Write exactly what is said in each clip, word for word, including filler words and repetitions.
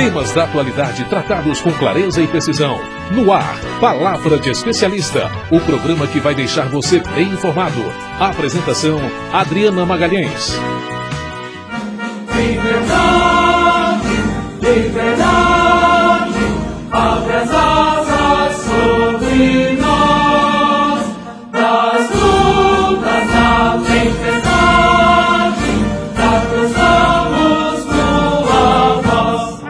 Temas da atualidade tratados com clareza e precisão. No ar, Palavra de Especialista, o programa que vai deixar você bem informado. A apresentação, Adriana Magalhães. Liberdade, liberdade, abre as asas sobre nós, das lutas na tempestade, alcançamos tua voz.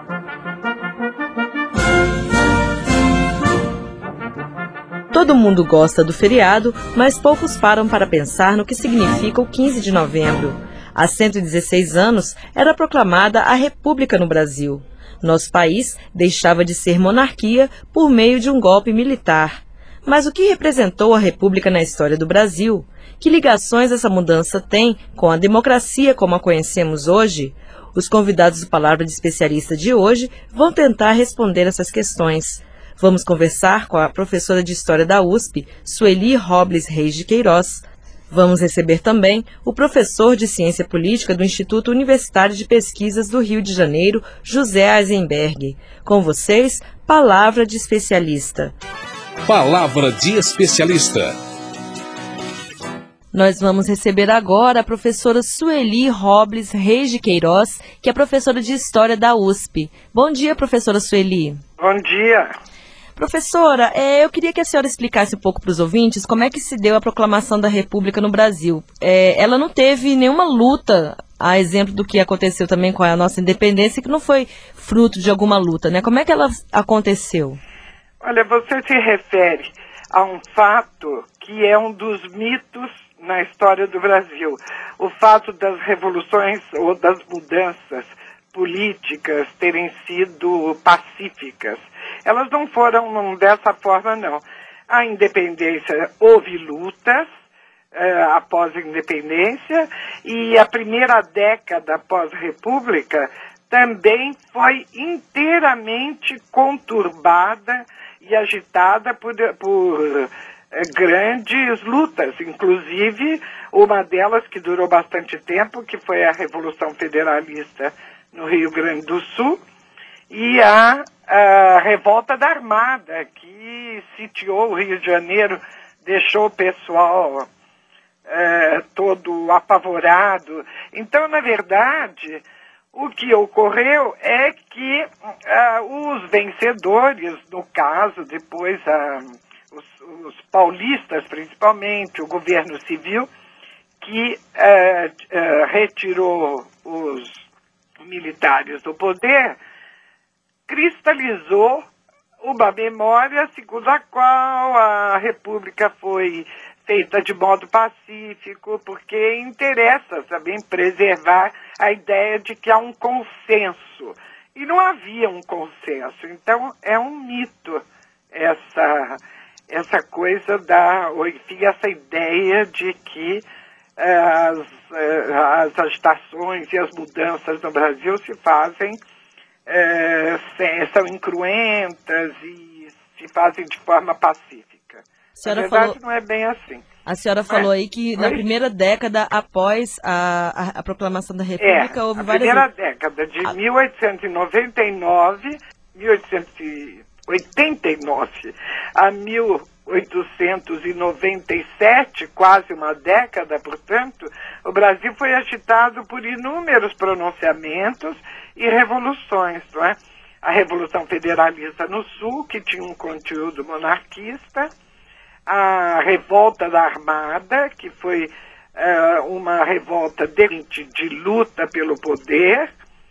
Todo mundo gosta do feriado, mas poucos param para pensar no que significa o quinze de novembro. Há cento e dezesseis anos, era proclamada a República no Brasil. Nosso país deixava de ser monarquia por meio de um golpe militar. Mas o que representou a República na história do Brasil? Que ligações essa mudança tem com a democracia como a conhecemos hoje? Os convidados do Palavra de Especialista de hoje vão tentar responder essas questões. Vamos conversar com a professora de História da U S P, Sueli Robles Reis de Queiroz. Vamos receber também o professor de Ciência Política do Instituto Universitário de Pesquisas do Rio de Janeiro, José Eisenberg. Com vocês, Palavra de Especialista. Palavra de Especialista. Nós vamos receber agora a professora Sueli Robles Reis de Queiroz, que é professora de História da U S P. Bom dia, professora Sueli. Bom dia. Professora, é, eu queria que a senhora explicasse um pouco para os ouvintes como é que se deu a proclamação da República no Brasil. É, ela não teve nenhuma luta, a exemplo do que aconteceu também com a nossa independência, que não foi fruto de alguma luta, né? Como é que ela aconteceu? Olha, você se refere a um fato que é um dos mitos na história do Brasil. O fato das revoluções ou das mudanças políticas terem sido pacíficas. Elas não foram dessa forma, não. A independência, houve lutas eh, após a independência, e a primeira década após-república também foi inteiramente conturbada e agitada por, por eh, grandes lutas, inclusive uma delas que durou bastante tempo, que foi a Revolução Federalista no Rio Grande do Sul, e a, a revolta da Armada, que sitiou o Rio de Janeiro, deixou o pessoal é, todo apavorado. Então, na verdade, o que ocorreu é que a, os vencedores, no caso, depois a, os, os paulistas, principalmente, o governo civil, que é, é, retirou os militares do poder, cristalizou uma memória segundo a qual a República foi feita de modo pacífico, porque interessa também preservar a ideia de que há um consenso. E não havia um consenso. Então, é um mito essa, essa coisa da, ou enfim, essa ideia de que as, as agitações e as mudanças no Brasil se fazem É, são incruentas e se fazem de forma pacífica. Na verdade, falou, não é bem assim. A senhora falou é? aí que na Oi? primeira década após a, a, a proclamação da República é, houve a várias... primeira década, de ah. mil oitocentos e noventa e nove, mil oitocentos e oitenta e nove a mil oitocentos e noventa e sete, quase uma década, portanto, o Brasil foi agitado por inúmeros pronunciamentos e revoluções, não é? A Revolução Federalista no Sul, que tinha um conteúdo monarquista, a Revolta da Armada, que foi uh, uma revolta de, de luta pelo poder,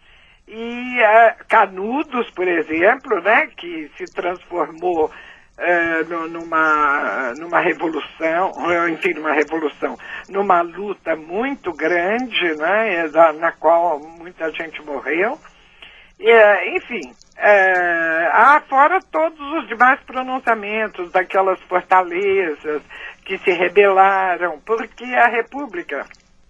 e uh, Canudos, por exemplo, né, que se transformou Uh, numa, numa revolução, enfim, numa revolução, numa luta muito grande, né, na qual muita gente morreu. E, uh, enfim, uh, há fora todos os demais pronunciamentos daquelas fortalezas que se rebelaram, porque a República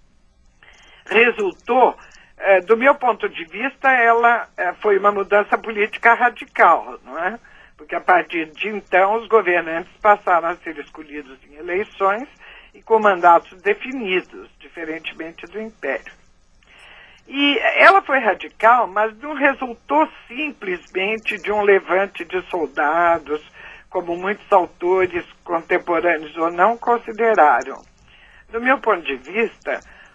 resultou, uh, do meu ponto de vista, ela uh, foi uma mudança política radical, não é? Porque a partir de então os governantes passaram a ser escolhidos em eleições e com mandatos definidos, diferentemente do Império. E ela foi radical, mas não resultou simplesmente de um levante de soldados, como muitos autores contemporâneos ou não consideraram. Do meu ponto de vista,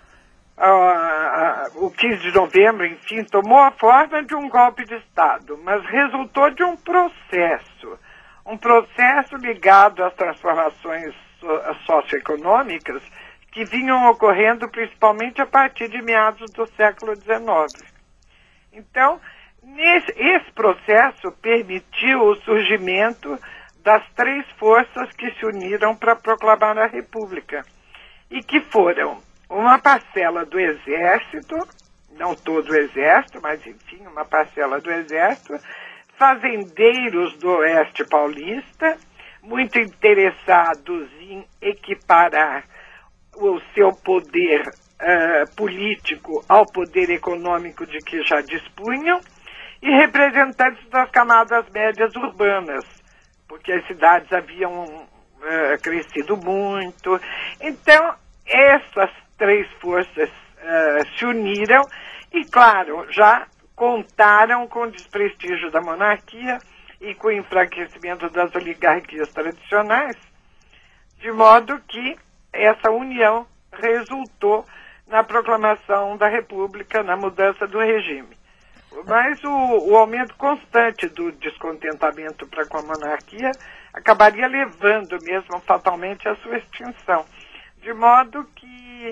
uh, uh, o quinze de novembro, enfim, tomou a forma de um golpe de Estado, mas resultou de um processo, um processo ligado às transformações so- socioeconômicas que vinham ocorrendo principalmente a partir de meados do século dezenove. Então, nesse, esse processo permitiu o surgimento das três forças que se uniram para proclamar a República, e que foram uma parcela do Exército, não todo o Exército, mas enfim, uma parcela do Exército, fazendeiros do Oeste Paulista, muito interessados em equiparar o seu poder uh, político ao poder econômico de que já dispunham, e representantes das camadas médias urbanas, porque as cidades haviam uh, crescido muito. Então, essas três forças uh, se uniram e, claro, já contaram com o desprestígio da monarquia e com o enfraquecimento das oligarquias tradicionais, de modo que essa união resultou na proclamação da República, na mudança do regime. Mas o, o aumento constante do descontentamento para com a monarquia acabaria levando mesmo fatalmente à sua extinção. De modo que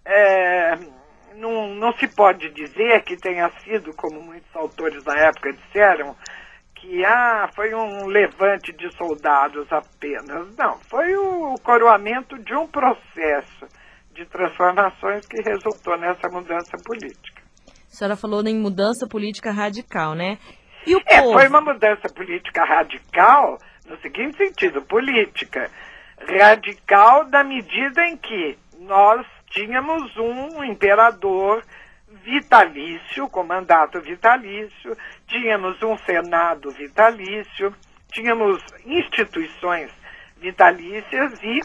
é, não, não se pode dizer que tenha sido, como muitos autores da época disseram, que ah, foi um levante de soldados apenas. Não, foi o coroamento de um processo de transformações que resultou nessa mudança política. A senhora falou em mudança política radical, né? E o é, povo? Foi uma mudança política radical no seguinte sentido, política. Radical na medida em que nós tínhamos um imperador vitalício, com mandato vitalício, tínhamos um senado vitalício, tínhamos instituições vitalícias e,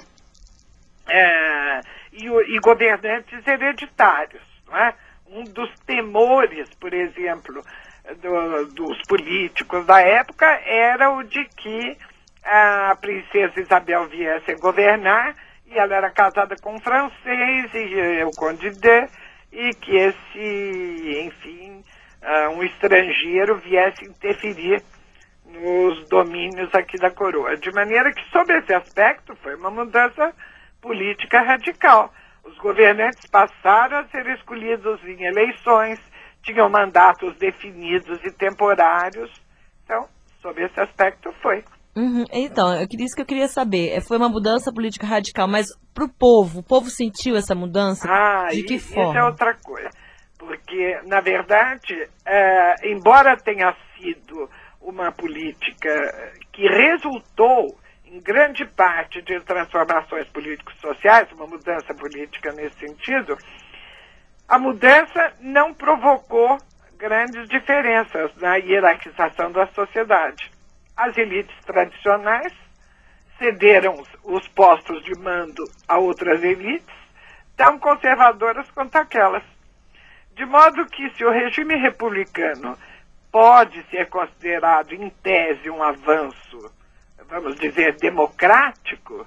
é, e, e governantes hereditários, não é? Um dos temores, por exemplo, do, dos políticos da época era o de que a princesa Isabel viesse a governar, e ela era casada com um francês, e o Conde de, e que esse, enfim, uh, um estrangeiro viesse interferir nos domínios aqui da coroa. De maneira que, sob esse aspecto, foi uma mudança política radical. Os governantes passaram a ser escolhidos em eleições, tinham mandatos definidos e temporários. Então, sob esse aspecto, foi. Uhum. Então, eu queria, isso que eu queria saber. Foi uma mudança política radical, mas para o povo, o povo sentiu essa mudança? Ah, de que isso forma? é outra coisa. Porque, na verdade, é, embora tenha sido uma política que resultou em grande parte de transformações políticos-sociais, uma mudança política nesse sentido, a mudança não provocou grandes diferenças na hierarquização da sociedade. As elites tradicionais cederam os postos de mando a outras elites, tão conservadoras quanto aquelas. De modo que, se o regime republicano pode ser considerado, em tese, um avanço, vamos dizer, democrático,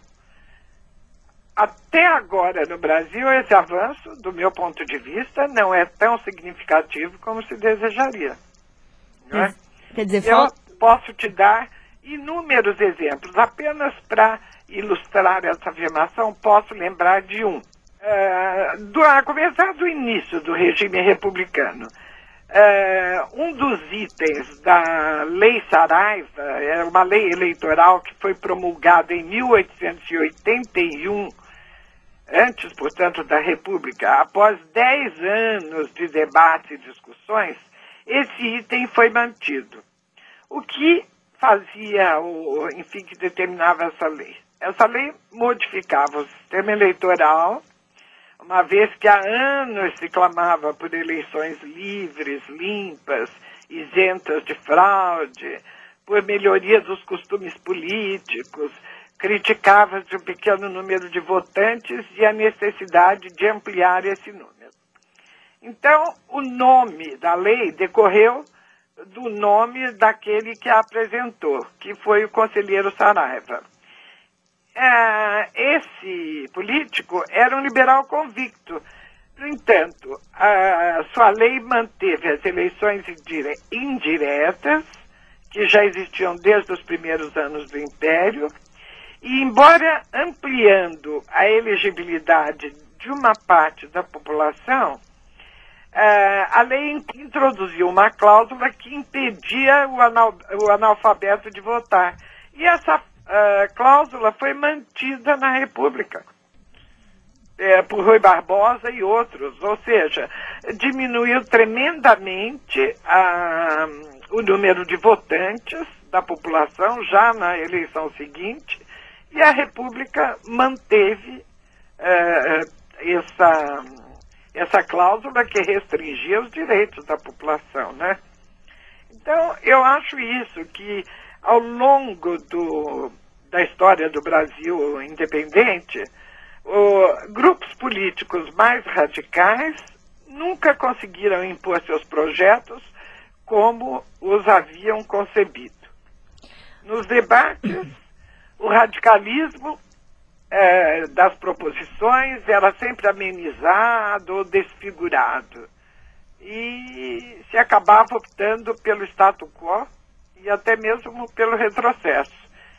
até agora no Brasil esse avanço, do meu ponto de vista, não é tão significativo como se desejaria. Não é? Quer dizer, Eu falta... posso te dar inúmeros exemplos. Apenas para ilustrar essa afirmação, posso lembrar de um. Uh, do, a começar do início do regime republicano, uh, um dos itens da Lei Saraiva, é uma lei eleitoral que foi promulgada em mil oitocentos e oitenta e um, antes, portanto, da República. Após dez anos de debates e discussões, esse item foi mantido. O que fazia, o, enfim, que determinava essa lei? Essa lei modificava o sistema eleitoral, uma vez que há anos se clamava por eleições livres, limpas, isentas de fraude, por melhoria dos costumes políticos, criticava-se o pequeno número de votantes e a necessidade de ampliar esse número. Então, o nome da lei decorreu do nome daquele que a apresentou, que foi o conselheiro Saraiva. É, esse político era um liberal convicto. No entanto, a sua lei manteve as eleições indiretas, que já existiam desde os primeiros anos do Império, e embora ampliando a elegibilidade de uma parte da população, a lei introduziu uma cláusula que impedia o, anal, o analfabeto de votar. E essa uh, cláusula foi mantida na República, é, por Rui Barbosa e outros, ou seja, diminuiu tremendamente a, o número de votantes da população já na eleição seguinte, e a República manteve uh, essa, essa cláusula que restringia os direitos da população, né? Então, eu acho isso, que ao longo do, da história do Brasil independente, o, grupos políticos mais radicais nunca conseguiram impor seus projetos como os haviam concebido. Nos debates, o radicalismo é, das proposições era sempre amenizado ou desfigurado. E se acabava optando pelo status quo e até mesmo pelo retrocesso.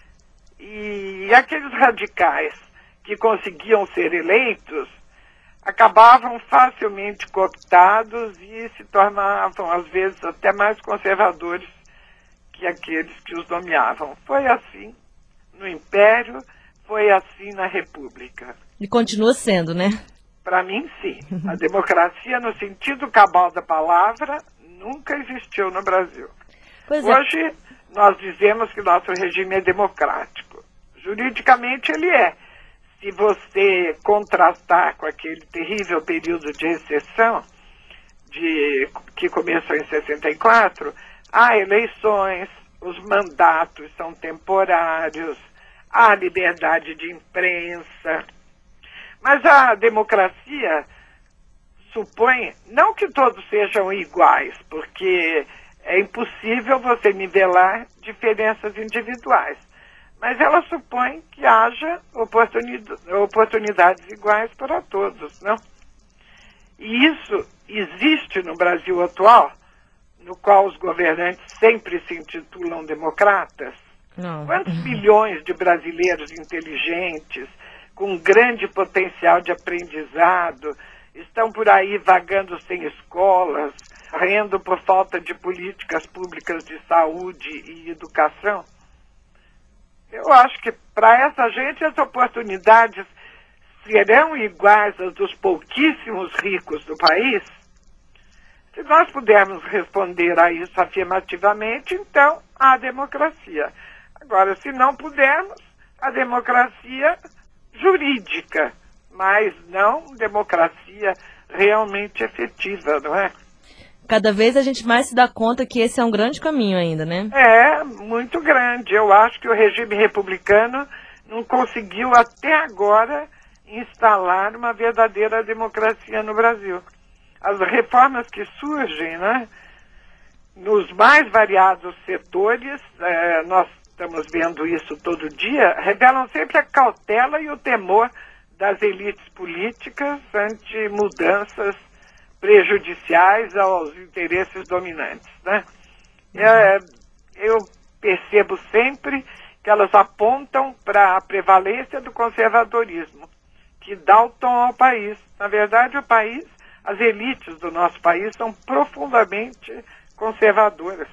E aqueles radicais que conseguiam ser eleitos acabavam facilmente cooptados e se tornavam, às vezes, até mais conservadores que aqueles que os nomeavam. Foi assim no Império, foi assim na República. E continua sendo, né? Para mim, sim. A democracia, no sentido cabal da palavra, nunca existiu no Brasil. Pois é. Hoje, nós dizemos que nosso regime é democrático. Juridicamente, ele é. Se você contrastar com aquele terrível período de recessão de, que começou em sessenta e quatro, há eleições, os mandatos são temporários, há liberdade de imprensa. Mas a democracia supõe, não que todos sejam iguais, porque é impossível você nivelar diferenças individuais, mas ela supõe que haja oportunidades iguais para todos, não? E isso existe no Brasil atual, no qual os governantes sempre se intitulam democratas. Não. Quantos milhões de brasileiros inteligentes, com grande potencial de aprendizado, estão por aí vagando sem escolas, morrendo por falta de políticas públicas de saúde e educação? Eu acho que para essa gente as oportunidades serão iguais às dos pouquíssimos ricos do país? Se nós pudermos responder a isso afirmativamente, então há democracia. Agora, se não pudermos, a democracia jurídica, mas não democracia realmente efetiva, não é? Cada vez a gente mais se dá conta que esse é um grande caminho ainda, né? É, muito grande. Eu acho que o regime republicano não conseguiu até agora instalar uma verdadeira democracia no Brasil. As reformas que surgem, né, nos mais variados setores, é, nós estamos vendo isso todo dia, revelam sempre a cautela e o temor das elites políticas ante mudanças prejudiciais aos interesses dominantes, né? É, eu percebo sempre que elas apontam para a prevalência do conservadorismo, que dá o tom ao país. Na verdade, o país, as elites do nosso país são profundamente conservadoras.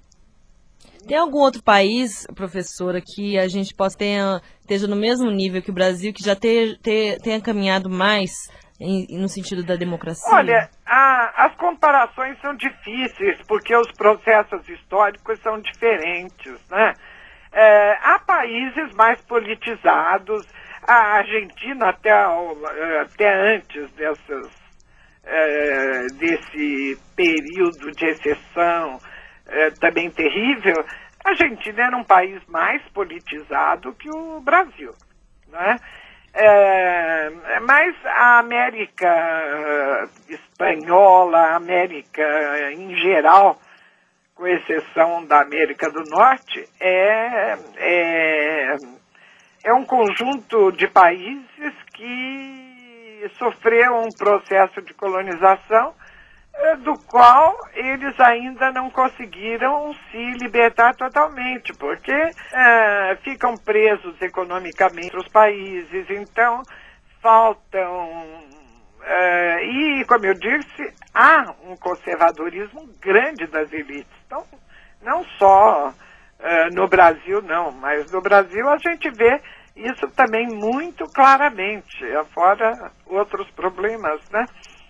Tem algum outro país, professora, que a gente possa ter, esteja no mesmo nível que o Brasil, que já ter, ter, tenha caminhado mais em, no sentido da democracia? Olha, a, as comparações são difíceis, porque os processos históricos são diferentes, né? É, há países mais politizados, a Argentina até, até antes dessas, é, desse período de exceção, É, também terrível, a Argentina era um país mais politizado que o Brasil, né? É, mas a América espanhola, a América em geral, com exceção da América do Norte, é, é, é um conjunto de países que sofreu um processo de colonização do qual eles ainda não conseguiram se libertar totalmente, porque é, ficam presos economicamente os países, então faltam... É, e, como eu disse, há um conservadorismo grande das elites. Então, não só é, no Brasil, não, mas no Brasil a gente vê isso também muito claramente, fora outros problemas, né?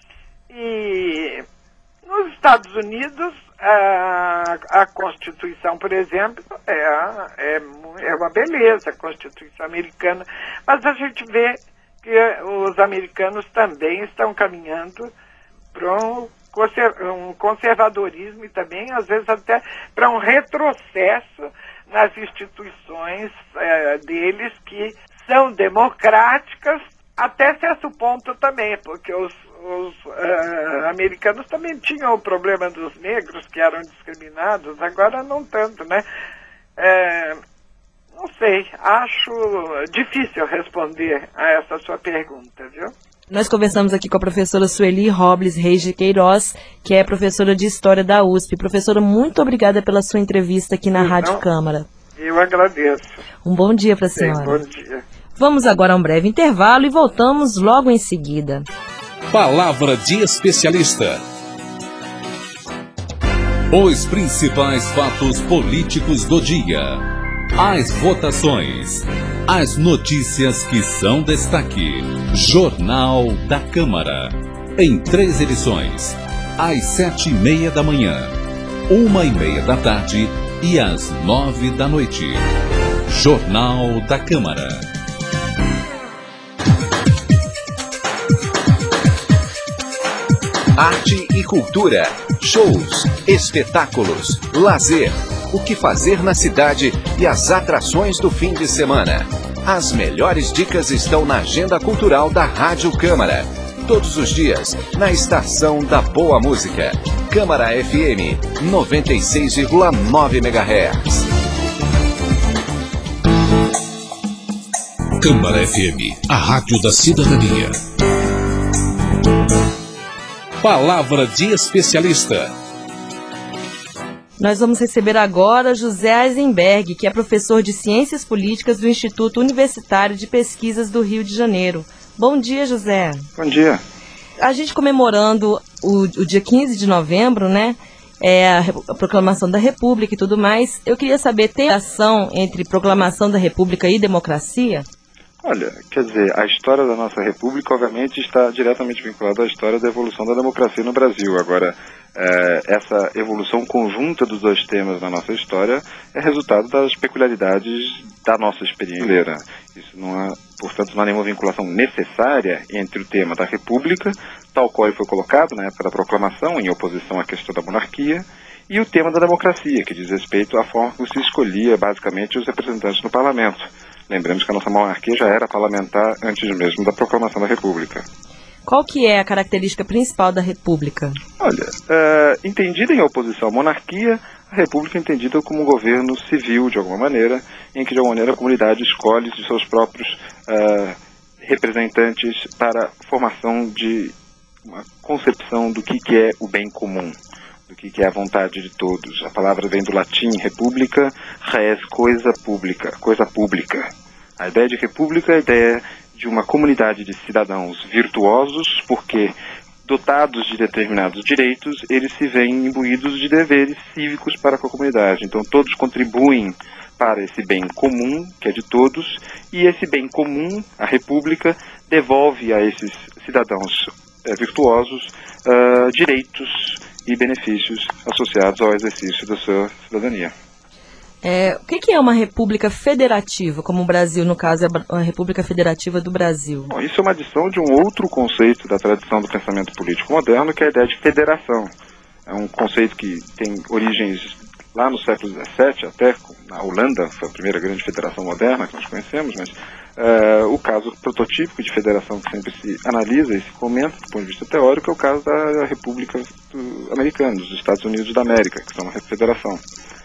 E nos Estados Unidos, a, a Constituição, por exemplo, é, é, é uma beleza, a Constituição americana, mas a gente vê que os americanos também estão caminhando para um, um conservadorismo e também, às vezes, até para um retrocesso nas instituições é, deles, que são democráticas até certo ponto também, porque os Os uh, americanos também tinham o problema dos negros, que eram discriminados, agora não tanto, né? É, não sei, acho difícil responder a essa sua pergunta, viu? Nós conversamos aqui com a professora Sueli Robles Reis de Queiroz, que é professora de História da U S P. Professora, muito obrigada pela sua entrevista aqui na então, Rádio Câmara. Eu agradeço. Um bom dia para a senhora. Bom dia. Vamos agora a um breve intervalo e voltamos logo em seguida. Palavra de especialista. Os principais fatos políticos do dia. As votações. As notícias que são destaque. Jornal da Câmara. Em três edições. Às sete e meia da manhã, uma e meia da tarde e às nove da noite. Jornal da Câmara. Arte e cultura, shows, espetáculos, lazer, o que fazer na cidade e as atrações do fim de semana. As melhores dicas estão na agenda cultural da Rádio Câmara. Todos os dias, na estação da boa música. Câmara F M, noventa e seis vírgula nove megahertz. Câmara F M, a rádio da cidadania. Palavra de especialista. Nós vamos receber agora José Eisenberg, que é professor de Ciências Políticas do Instituto Universitário de Pesquisas do Rio de Janeiro. Bom dia, José. Bom dia. A gente comemorando o, o dia quinze de novembro, né? É a, a proclamação da República e tudo mais. Eu queria saber, tem relação entre proclamação da República e democracia? Olha, quer dizer, a história da nossa República, obviamente, está diretamente vinculada à história da evolução da democracia no Brasil. Agora, é, essa evolução conjunta dos dois temas na nossa história é resultado das peculiaridades da nossa experiência. Isso não há, portanto, não há nenhuma vinculação necessária entre o tema da República, tal qual ele foi colocado na época da proclamação, em oposição à questão da monarquia, e o tema da democracia, que diz respeito à forma como se escolhia, basicamente, os representantes no parlamento. Lembramos que a nossa monarquia já era parlamentar antes mesmo da proclamação da República. Qual que é a característica principal da República? Olha, uh, entendida em oposição à monarquia, a República é entendida como um governo civil, de alguma maneira, em que, de alguma maneira, a comunidade escolhe os seus próprios uh, representantes para a formação de uma concepção do que, que é o bem comum, do que, que é a vontade de todos. A palavra vem do latim república, res, coisa pública, coisa pública. A ideia de república é a ideia de uma comunidade de cidadãos virtuosos, porque, dotados de determinados direitos, eles se veem imbuídos de deveres cívicos para com a comunidade. Então, todos contribuem para esse bem comum, que é de todos, e esse bem comum, a república, devolve a esses cidadãos é, virtuosos uh, direitos e benefícios associados ao exercício da sua cidadania. É, o que é uma república federativa, como o Brasil, no caso, é a República Federativa do Brasil? Bom, isso é uma adição de um outro conceito da tradição do pensamento político moderno, que é a ideia de federação. É um conceito que tem origens lá no século dezessete, até na Holanda, foi a primeira grande federação moderna que nós conhecemos, mas uh, o caso prototípico de federação que sempre se analisa e se comenta do ponto de vista teórico é o caso da República do, Americana, dos Estados Unidos da América, que são uma federação.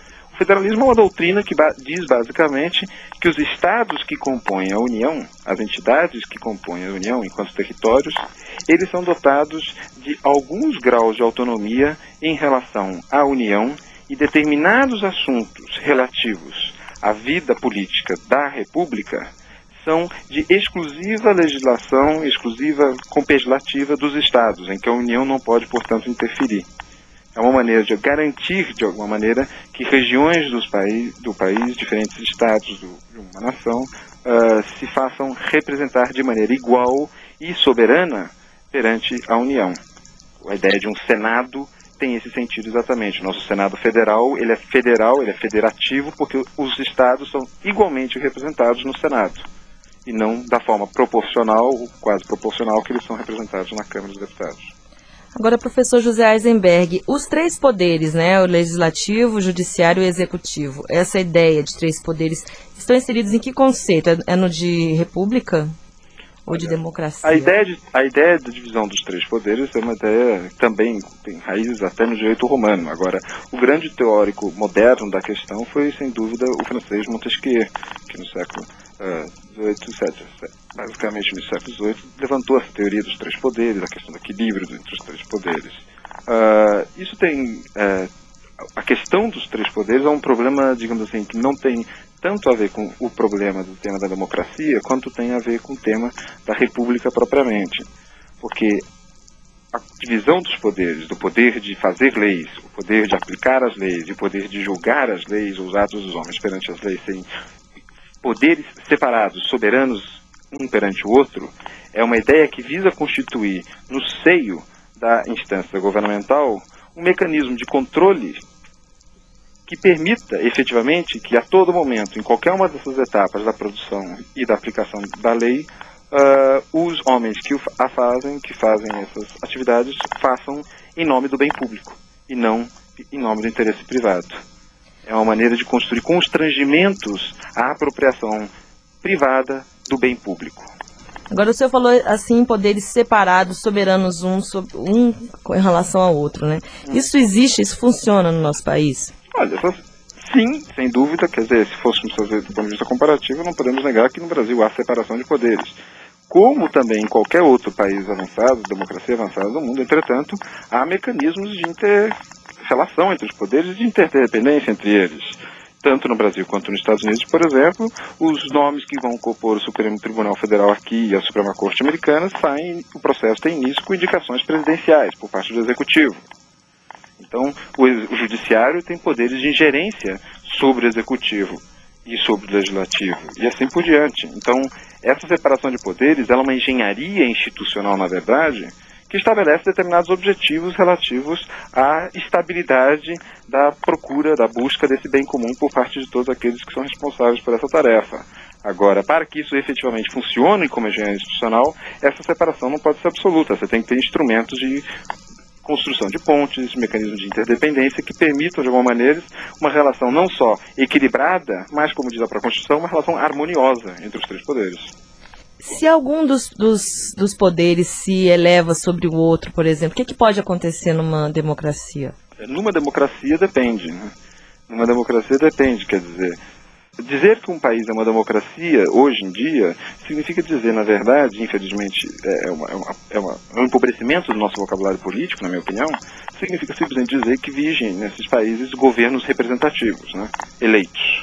O federalismo é uma doutrina que ba- diz basicamente que os estados que compõem a União, as entidades que compõem a União enquanto territórios, eles são dotados de alguns graus de autonomia em relação à União e determinados assuntos relativos à vida política da República são de exclusiva legislação, exclusiva compeslativa dos estados, em que a União não pode, portanto, interferir. É uma maneira de garantir, de alguma maneira, que regiões dos país, do país, diferentes estados do, de uma nação, uh, se façam representar de maneira igual e soberana perante a União. A ideia de um Senado tem esse sentido exatamente. O nosso Senado Federal, ele é federal, ele é federativo, porque os estados são igualmente representados no Senado, e não da forma proporcional, ou quase proporcional, que eles são representados na Câmara dos Deputados. Agora, professor José Eisenberg, os três poderes, né, o legislativo, o judiciário e o executivo, essa ideia de três poderes, estão inseridos em que conceito? É no de república ou Olha, de democracia? A ideia, de, a ideia da divisão dos três poderes é uma ideia que também tem raízes até no direito romano. Agora, o grande teórico moderno da questão foi, sem dúvida, o francês Montesquieu, que no século dezoito, basicamente no século dezoito, levantou essa teoria dos três poderes, a questão do equilíbrio entre os três poderes. Uh, isso tem... Uh, a questão dos três poderes é um problema, digamos assim, que não tem tanto a ver com o problema do tema da democracia, quanto tem a ver com o tema da república propriamente. Porque a divisão dos poderes, do poder de fazer leis, o poder de aplicar as leis e o poder de julgar as leis, os atos dos homens perante as leis, sem poderes separados, soberanos um perante o outro, é uma ideia que visa constituir no seio da instância governamental um mecanismo de controle que permita efetivamente que a todo momento, em qualquer uma dessas etapas da produção e da aplicação da lei, uh, os homens que a fazem, que fazem essas atividades, façam em nome do bem público e não em nome do interesse privado. É uma maneira de construir constrangimentos à apropriação privada do bem público. Agora o senhor falou assim, poderes separados, soberanos um, um em relação ao outro, né? Isso existe, isso funciona no nosso país? Olha, sim, sem dúvida, quer dizer, se fôssemos fazer do ponto de vista comparativo, não podemos negar que no Brasil há separação de poderes. Como também em qualquer outro país avançado, democracia avançada do mundo, entretanto, há mecanismos de inter-relação entre os poderes e de interdependência entre eles. Tanto no Brasil quanto nos Estados Unidos, por exemplo, os nomes que vão compor o Supremo Tribunal Federal aqui e a Suprema Corte Americana saem, o processo tem início com indicações presidenciais por parte do Executivo. Então, o, o Judiciário tem poderes de ingerência sobre o Executivo e sobre o Legislativo, e assim por diante. Então, essa separação de poderes ela é uma engenharia institucional, na verdade, que estabelece determinados objetivos relativos à estabilidade da procura, da busca desse bem comum por parte de todos aqueles que são responsáveis por essa tarefa. Agora, para que isso efetivamente funcione como engenharia institucional, essa separação não pode ser absoluta. Você tem que ter instrumentos de construção de pontes, mecanismos de interdependência que permitam, de alguma maneira, uma relação não só equilibrada, mas, como diz a própria Constituição, uma relação harmoniosa entre os três poderes. Se algum dos, dos, dos poderes se eleva sobre o outro, por exemplo, o que, que pode acontecer numa democracia? Numa democracia depende, né? Numa democracia depende, quer dizer... Dizer que um país é uma democracia, hoje em dia, significa dizer, na verdade, infelizmente, é, uma, é, uma, é, uma, é um empobrecimento do nosso vocabulário político, na minha opinião, significa simplesmente dizer que vigem nesses países governos representativos, né, eleitos.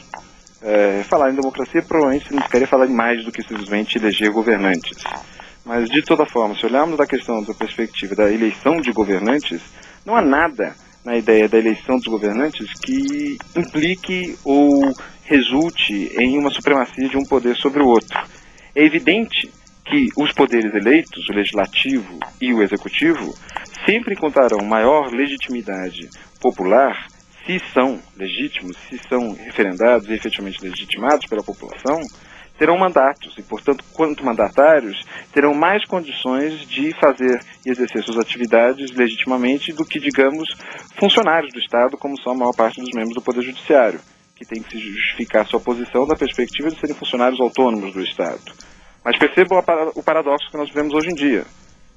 É, falar em democracia provavelmente significaria falar em mais do que simplesmente eleger governantes. Mas, de toda forma, se olharmos da questão da perspectiva da eleição de governantes, não há nada na ideia da eleição dos governantes que implique ou resulte em uma supremacia de um poder sobre o outro. É evidente que os poderes eleitos, o legislativo e o executivo, sempre encontrarão maior legitimidade popular se são legítimos, se são referendados e efetivamente legitimados pela população, terão mandatos e, portanto, quanto mandatários, terão mais condições de fazer e exercer suas atividades legitimamente do que, digamos, funcionários do Estado, como são a maior parte dos membros do Poder Judiciário, que tem que se justificar sua posição da perspectiva de serem funcionários autônomos do Estado. Mas percebam o paradoxo que nós vivemos hoje em dia.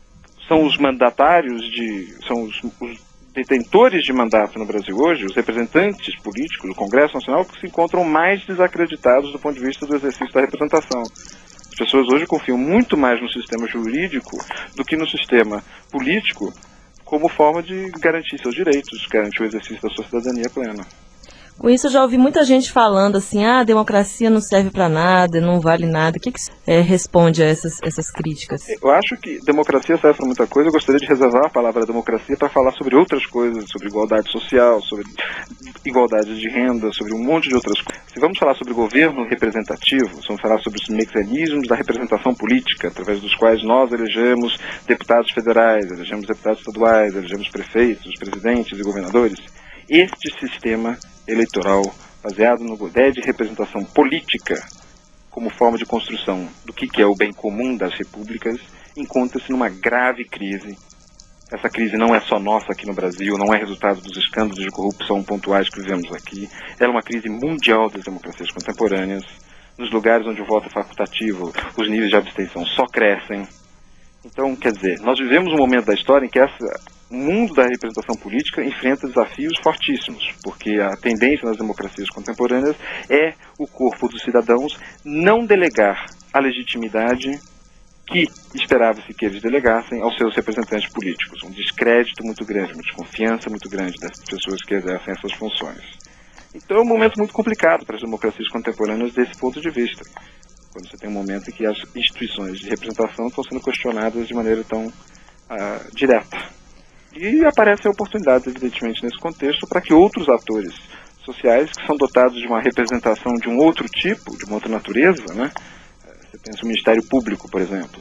São os mandatários, de, são os, os detentores de mandato no Brasil hoje, os representantes políticos do Congresso Nacional, que se encontram mais desacreditados do ponto de vista do exercício da representação. As pessoas hoje confiam muito mais no sistema jurídico do que no sistema político como forma de garantir seus direitos, garantir o exercício da sua cidadania plena. Com isso, eu já ouvi muita gente falando assim, ah, a democracia não serve para nada, não vale nada. O que, que é, responde a essas, essas críticas? Eu acho que democracia serve para muita coisa. Eu gostaria de reservar a palavra democracia para falar sobre outras coisas, sobre igualdade social, sobre igualdade de renda, sobre um monte de outras coisas. Se vamos falar sobre governo representativo, vamos falar sobre os mecanismos da representação política, através dos quais nós elegemos deputados federais, elegemos deputados estaduais, elegemos prefeitos, presidentes e governadores. Este sistema eleitoral, baseado no ideia de representação política como forma de construção do que é o bem comum das repúblicas, encontra-se numa grave crise. Essa crise não é só nossa aqui no Brasil, não é resultado dos escândalos de corrupção pontuais que vivemos aqui. Ela é uma crise mundial das democracias contemporâneas. Nos lugares onde o voto é facultativo, os níveis de abstenção só crescem. Então, quer dizer, nós vivemos um momento da história em que essa o mundo da representação política enfrenta desafios fortíssimos, porque a tendência nas democracias contemporâneas é o corpo dos cidadãos não delegar a legitimidade que esperava-se que eles delegassem aos seus representantes políticos. Um descrédito muito grande, uma desconfiança muito grande das pessoas que exercem essas funções. Então é um momento muito complicado para as democracias contemporâneas desse ponto de vista, quando você tem um momento em que as instituições de representação estão sendo questionadas de maneira tão uh, direta. E aparecem oportunidades, evidentemente, nesse contexto, para que outros atores sociais, que são dotados de uma representação de um outro tipo, de uma outra natureza, né? Você pensa o Ministério Público, por exemplo.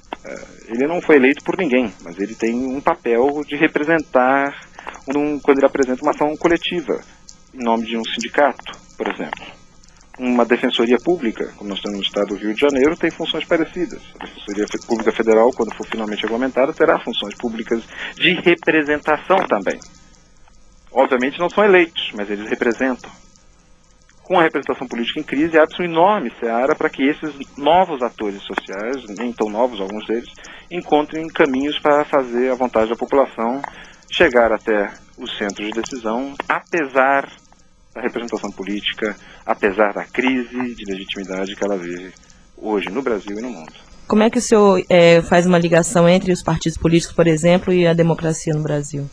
Ele não foi eleito por ninguém, mas ele tem um papel de representar, um, quando ele apresenta uma ação coletiva, em nome de um sindicato, por exemplo. Uma defensoria pública, como nós temos no estado do Rio de Janeiro, tem funções parecidas. A Defensoria Pública Federal, quando for finalmente regulamentada, terá funções públicas de representação também. Obviamente não são eleitos, mas eles representam. Com a representação política em crise, abre-se um enorme seara para que esses novos atores sociais, nem tão novos alguns deles, encontrem caminhos para fazer a vontade da população chegar até os centros de decisão, apesar da representação política, apesar da crise de legitimidade que ela vive hoje no Brasil e no mundo. Como é que o senhor é, faz uma ligação entre os partidos políticos, por exemplo, e a democracia no Brasil?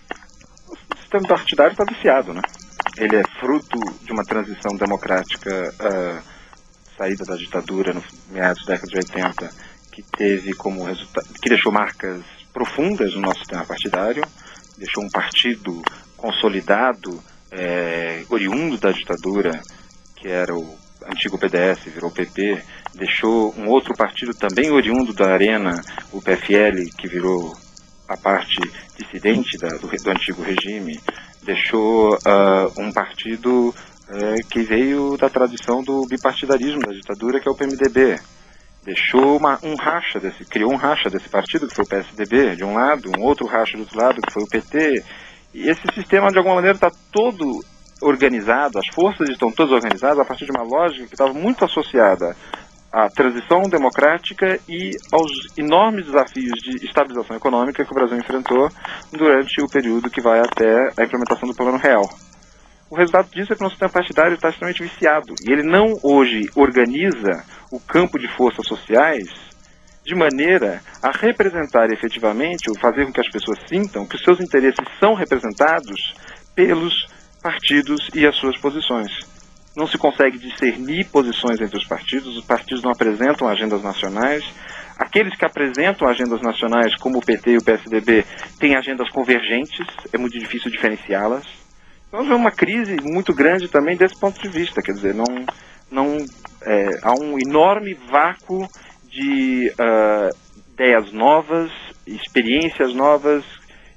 O sistema partidário está viciado, né? Ele é fruto de uma transição democrática, uh, saída da ditadura no meados da década de oitenta, que teve como resultado, que deixou marcas profundas no nosso sistema partidário, deixou um partido consolidado, É, oriundo da ditadura, que era o antigo P D S, virou P P, deixou um outro partido também oriundo da Arena, o P F L, que virou a parte dissidente da, do, do antigo regime, deixou uh, um partido uh, que veio da tradição do bipartidarismo da ditadura, que é o P M D B. Deixou uma, um racha, desse, criou um racha desse partido, que foi o P S D B, de um lado, um outro racha do outro lado, que foi o P T. E esse sistema, de alguma maneira, está todo organizado, as forças estão todas organizadas a partir de uma lógica que estava muito associada à transição democrática e aos enormes desafios de estabilização econômica que o Brasil enfrentou durante o período que vai até a implementação do Plano Real. O resultado disso é que o nosso sistema partidário está extremamente viciado, e ele não hoje organiza o campo de forças sociais de maneira a representar efetivamente, ou fazer com que as pessoas sintam que os seus interesses são representados pelos partidos e as suas posições. Não se consegue discernir posições entre os partidos, os partidos não apresentam agendas nacionais, aqueles que apresentam agendas nacionais, como o P T e o P S D B, têm agendas convergentes, é muito difícil diferenciá-las. Então é uma crise muito grande também desse ponto de vista, quer dizer, não, não, é, há um enorme vácuo de uh, ideias novas, experiências novas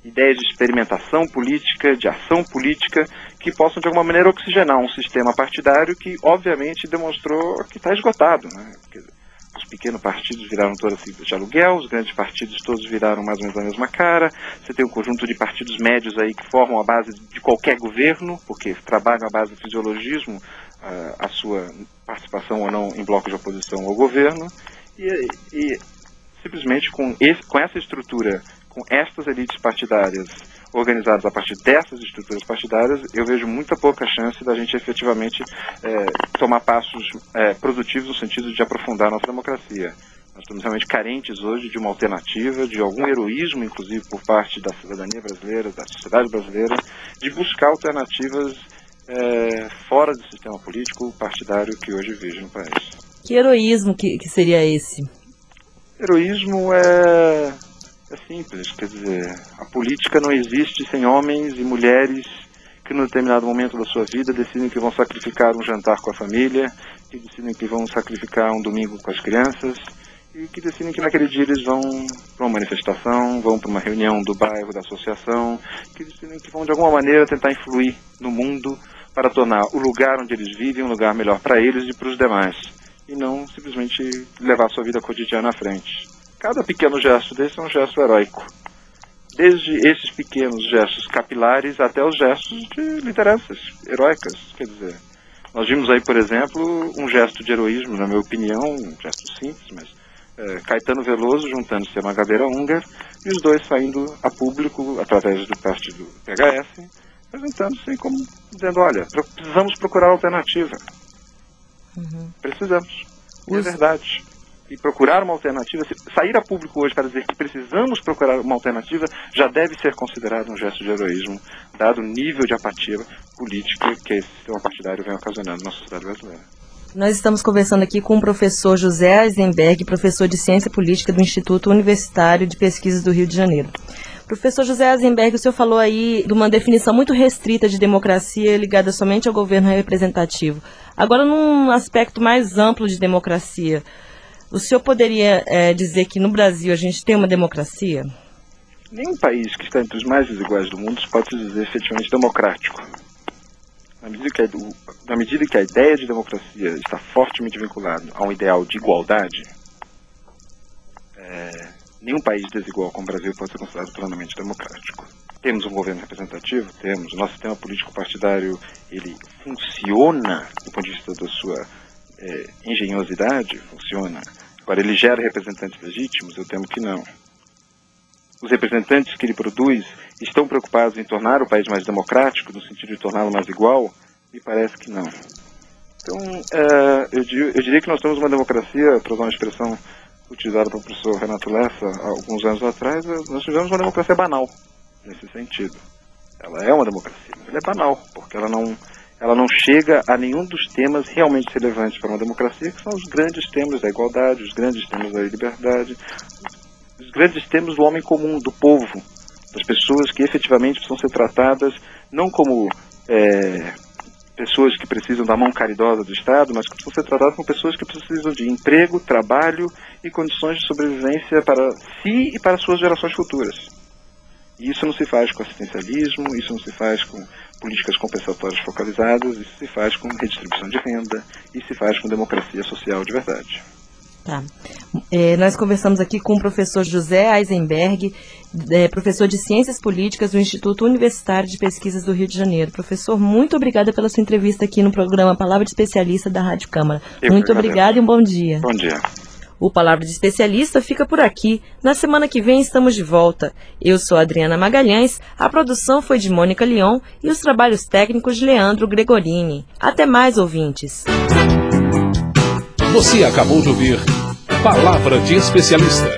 ideias de experimentação política, de ação política, que possam de alguma maneira oxigenar um sistema partidário que obviamente demonstrou que está esgotado, né? Os pequenos partidos viraram todas de aluguel, os grandes partidos todos viraram mais ou menos a mesma cara. Você tem um conjunto de partidos médios aí que formam a base de qualquer governo, porque trabalham a base do fisiologismo, a, a sua participação ou não em blocos de oposição ao governo. E, e simplesmente com, esse, com essa estrutura, com estas elites partidárias organizadas a partir dessas estruturas partidárias, eu vejo muita pouca chance da gente efetivamente é, tomar passos é, produtivos no sentido de aprofundar a nossa democracia. Nós estamos realmente carentes hoje de uma alternativa, de algum heroísmo, inclusive por parte da cidadania brasileira, da sociedade brasileira, de buscar alternativas é, fora do sistema político partidário que hoje vive no país. Que heroísmo que, que seria esse? Heroísmo é... É simples, quer dizer, a política não existe sem homens e mulheres que, num determinado momento da sua vida, decidem que vão sacrificar um jantar com a família, que decidem que vão sacrificar um domingo com as crianças, e que decidem que naquele dia eles vão para uma manifestação, vão para uma reunião do bairro, da associação, que decidem que vão de alguma maneira tentar influir no mundo para tornar o lugar onde eles vivem um lugar melhor para eles e para os demais, e não simplesmente levar a sua vida cotidiana à frente. Cada pequeno gesto desse é um gesto heróico. Desde esses pequenos gestos capilares até os gestos de lideranças heróicas. Quer dizer, nós vimos aí, por exemplo, um gesto de heroísmo, na minha opinião, um gesto simples, mas é, Caetano Veloso juntando-se a Magabeira Unger e os dois saindo a público, através do partido P H S, apresentando-se como dizendo, olha, precisamos procurar alternativa. Uhum. Precisamos. E é verdade. E procurar uma alternativa, sair a público hoje para dizer que precisamos procurar uma alternativa, já deve ser considerado um gesto de heroísmo, dado o nível de apatia política que esse sistema partidário vem ocasionando na sociedade brasileira. Nós estamos conversando aqui com o professor José Eisenberg, professor de Ciência Política do Instituto Universitário de Pesquisas do Rio de Janeiro. Professor José Eisenberg, o senhor falou aí de uma definição muito restrita de democracia ligada somente ao governo representativo. Agora, num aspecto mais amplo de democracia, o senhor poderia é, dizer que no Brasil a gente tem uma democracia? Nenhum país que está entre os mais desiguais do mundo pode se dizer efetivamente democrático. Na medida que a, na medida que a ideia de democracia está fortemente vinculada a um ideal de igualdade, é, nenhum país desigual como o Brasil pode ser considerado plenamente democrático. Temos um governo representativo? Temos. O nosso sistema político partidário, ele funciona do ponto de vista da sua é, engenhosidade? Funciona. Agora, ele gera representantes legítimos? Eu temo que não. Os representantes que ele produz estão preocupados em tornar o país mais democrático, no sentido de torná-lo mais igual? Me parece que não. Então, é, eu, eu diria que nós temos uma democracia, para usar uma expressão utilizada pelo professor Renato Lessa há alguns anos atrás, nós tivemos uma democracia banal, nesse sentido. Ela é uma democracia, mas ela é banal, porque ela não... ela não chega a nenhum dos temas realmente relevantes para uma democracia, que são os grandes temas da igualdade, os grandes temas da liberdade, os grandes temas do homem comum, do povo, das pessoas que efetivamente precisam ser tratadas não como é, pessoas que precisam da mão caridosa do Estado, mas que precisam ser tratadas como pessoas que precisam de emprego, trabalho e condições de sobrevivência para si e para suas gerações futuras. E isso não se faz com assistencialismo, isso não se faz com políticas compensatórias focalizadas, isso se faz com redistribuição de renda, e se faz com democracia social de verdade. Tá. É, nós conversamos aqui com o professor José Eisenberg, é, professor de Ciências Políticas do Instituto Universitário de Pesquisas do Rio de Janeiro. Professor, muito obrigada pela sua entrevista aqui no programa Palavra de Especialista da Rádio Câmara. Eu muito obrigada e um bom dia. Bom dia. O Palavra de Especialista fica por aqui. Na semana que vem estamos de volta. Eu sou Adriana Magalhães, a produção foi de Mônica Leon e os trabalhos técnicos de Leandro Gregorini. Até mais, ouvintes. Você acabou de ouvir Palavra de Especialista,